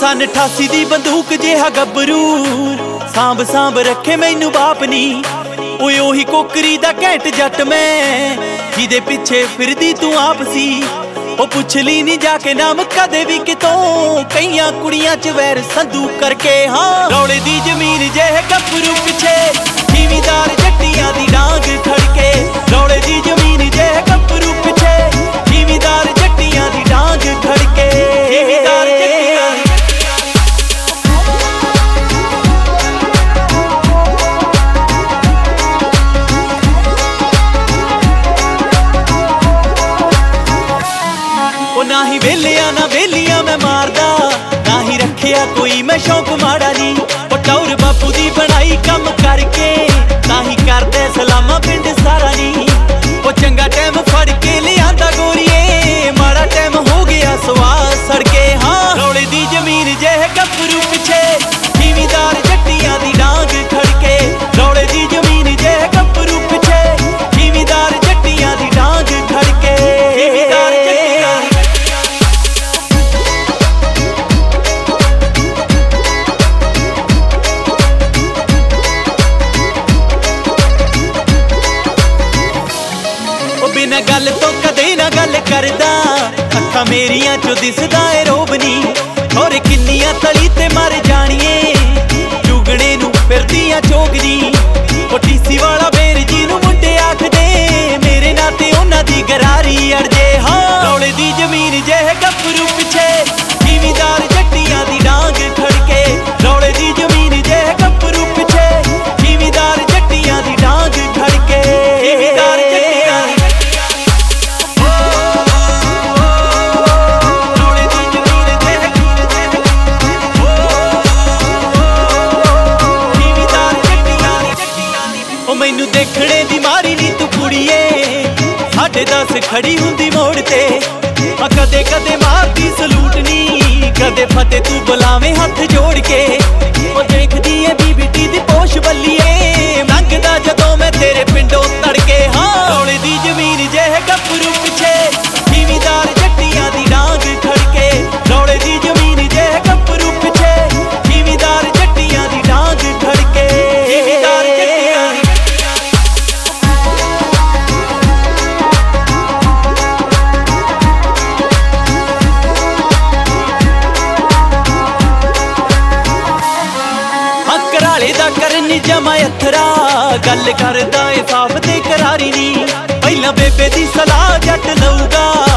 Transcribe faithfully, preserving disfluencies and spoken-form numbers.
सन अठासी दी बंदूक जिहा गबरू सांभ सांभ रखे मैनू बाप नी। ओए ओही कोकरी दा घैंट जट मैं जिदे पिछे फिरदी तू आप सी। ओ पुछ ली नी जाके नाम कदे भी कितों कईयां कुड़ियां च वैर संधू करके। हाँ रौले दी जमीन जेह गबरू पिछे जिमीदार जट्टियां दी डांग खड़के। रौले दी जमीन जेह गबरू पिछे जिमीदार जट्टियां दी डांग खड़के। जिमीदार जट्टियां दी ना ही वेलिया ना वेलिया मैं मारदा ना ही रखिया कोई मैं शौक माड़ा नी। ओ टौर बापू दी बनाई कम करके ना ही करदे सलामा पिंड सारा नी। ओ चंगा टाइम फड़ के लियांदा गोरीए माड़ा टाइम हो गया सवाह सड़के। हाँ रौले दी जमीन जेह गबरू पिछे जिमीदार जट्टियां दी डांग खड़के। रौले दी जमीन जेह गबरू पिछे जिमीदार जट्टियां दी डांग खड़के। जिमीदार जट्टियां दी बिना गल तो कदे ना गल करदा अखां मेरियां चो दिसदा ए रोब नी। और किन्नियां तली ते मर जाणिए जुगणे नू फिरदियां चोगदी। ओ टीसी वाला बेर जी नू मुंडे आखदे मेरे नाते उन्हां दी गरारी अड़जे। हाँ रौले दी जमीन जेह गबरू पिछे जिमीदार जट्टियां दी डांग खड़के। रौले दी जमीन जेह गबरू पिछे जिमीदार जट्टियां दी डांग खड़के। जिमीदार जट्टियां दी मैनू देखने दी मारी नी तू कुड़िए साढ़े दस खड़ी हुंदी मोड़ ते। कदे कदे मारती सलूट नी कदे फते तू बुलावे हथ जोड़ के। ओ देखदी है बीबीटी दी पोश बल्लिए लंघदा जदों मैं तेरे पिंडों तड़के। हाँ रौले दी जमीन जेह गबरू पिछे जिमीदार जट्टियां दी डांग खड़के। रौले दी जमीन जेह गबरू पिछे जिमीदार जट्टियां दी डांग खड़के। जिमीदार जट्टियां दी करनी जमा अथरा गल करदा ए साफ ते करारी नी। पहला बेबे दी सलाह जट लऊगा